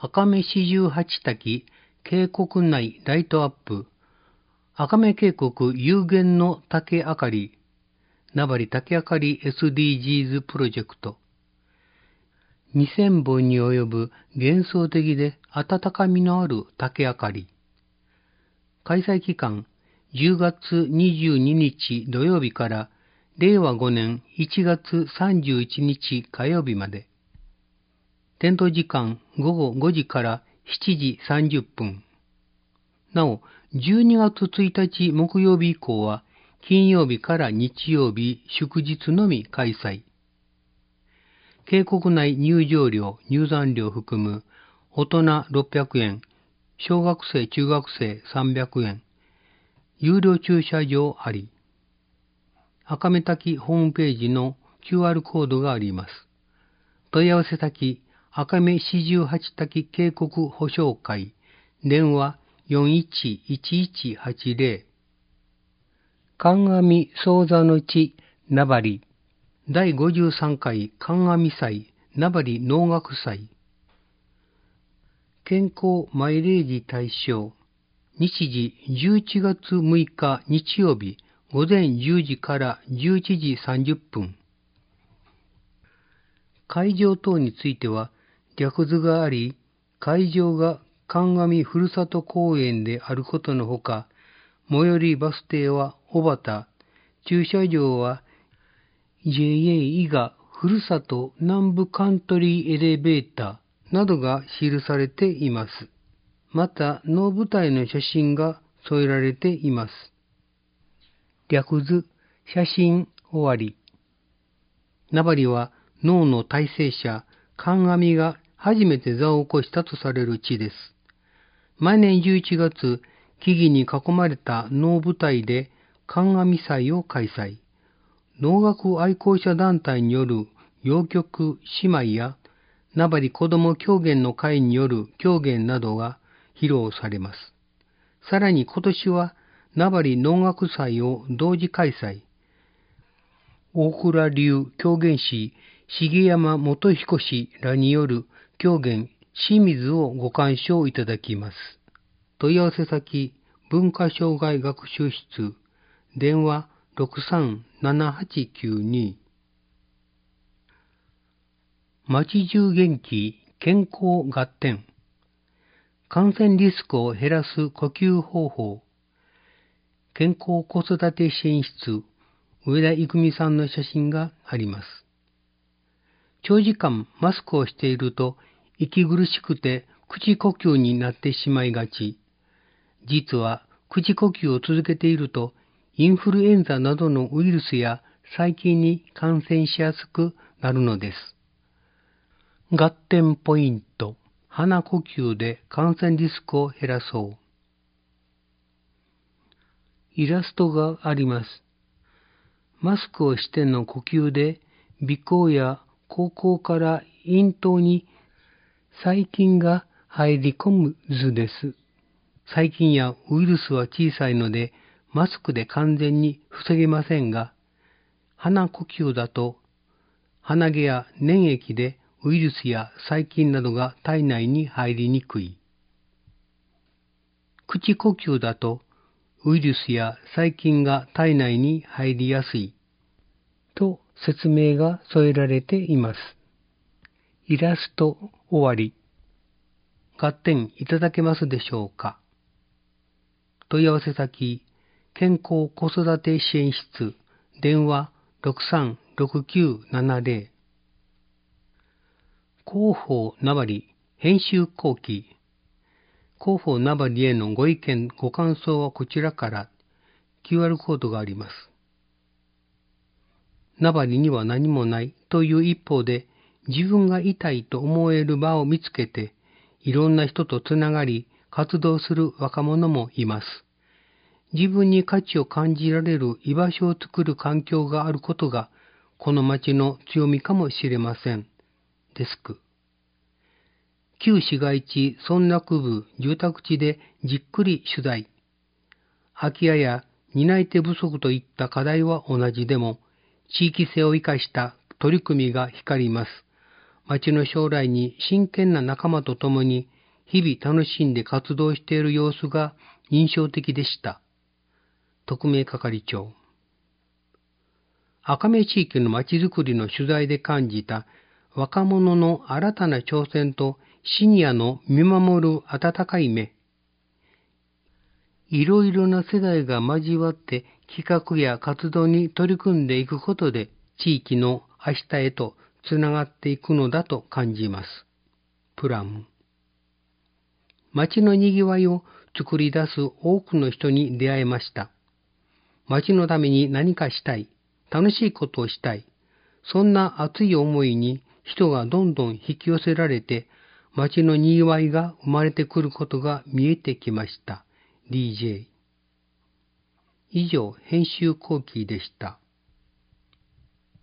赤目四十八滝渓谷内ライトアップ、赤目渓谷有限の竹あかり、名張竹あかり SDGs プロジェクト。2000本に及ぶ幻想的で温かみのある竹あかり。開催期間、10月22日土曜日から令和5年1月31日火曜日まで。点灯時間午後5時から7時30分。なお、12月1日木曜日以降は、金曜日から日曜日、祝日のみ開催。渓谷内入場料、入山料含む、大人600円、小学生、中学生300円、有料駐車場あり。赤目滝ホームページの QR コードがあります。問い合わせ先、赤目四十八滝渓谷保証会、電話411180、観阿弥宗座の地、名張、第53回観阿弥祭、名張能楽祭、健康マイレージ対象、日時11月6日日曜日、午前10時から11時30分。会場等については、略図があり、会場が観阿弥ふるさと公園であることのほか、最寄りバス停は小畑、駐車場は JA 伊賀ふるさと南部カントリーエレベーターなどが記されています。また、能舞台の写真が添えられています。略図、写真終わり。名張は能の大成者、観阿弥が初めて座を起こしたとされる地です。毎年11月、木々に囲まれた能舞台で観阿弥祭を開催。能楽愛好者団体による謡曲姉妹や名張子ども狂言の会による狂言などが披露されます。さらに今年は名張能楽祭を同時開催。大倉流狂言師重山元彦氏らによる狂言清水をご鑑賞いただきます。問い合わせ先、文化障害学習室、電話637892。町中元気健康合点。感染リスクを減らす呼吸方法。健康子育て支援室、上田育美さんの写真があります。長時間マスクをしていると息苦しくて口呼吸になってしまいがち。実は口呼吸を続けているとインフルエンザなどのウイルスや細菌に感染しやすくなるのです。合点ポイント。鼻呼吸で感染リスクを減らそう。イラストがあります。マスクをしての呼吸で鼻孔や口腔から咽頭に細菌が入り込む図です。細菌やウイルスは小さいのでマスクで完全に防げませんが、鼻呼吸だと鼻毛や粘液でウイルスや細菌などが体内に入りにくい。口呼吸だとウイルスや細菌が体内に入りやすいと説明が添えられています。イラスト終わり。合点いただけますでしょうか。問い合わせ先、健康子育て支援室、電話636970。広報名張編集後期。広報名張へのご意見ご感想はこちらから QR コードがあります。名張には何もないという一方で、自分がいたいと思える場を見つけて、いろんな人とつながり活動する若者もいます。自分に価値を感じられる居場所を作る環境があることがこの町の強みかもしれません。デスク。旧市街地村落部住宅地でじっくり取材。空き家や担い手不足といった課題は同じでも、地域性を生かした取り組みが光ります。 町の将来に真剣な仲間と共に日々楽しんで活動している様子が印象的でした。特命係長。赤目地域の町づくりの取材で感じた若者の新たな挑戦とシニアの見守る温かい目。いろいろな世代が交わって企画や活動に取り組んでいくことで地域の明日へとつながっていくのだと感じます。プラム。町のにぎわいを作り出す多くの人に出会えました。町のために何かしたい、楽しいことをしたい、そんな熱い思いに人がどんどん引き寄せられて、町のにぎわいが生まれてくることが見えてきました。DJ。以上、編集後期でした。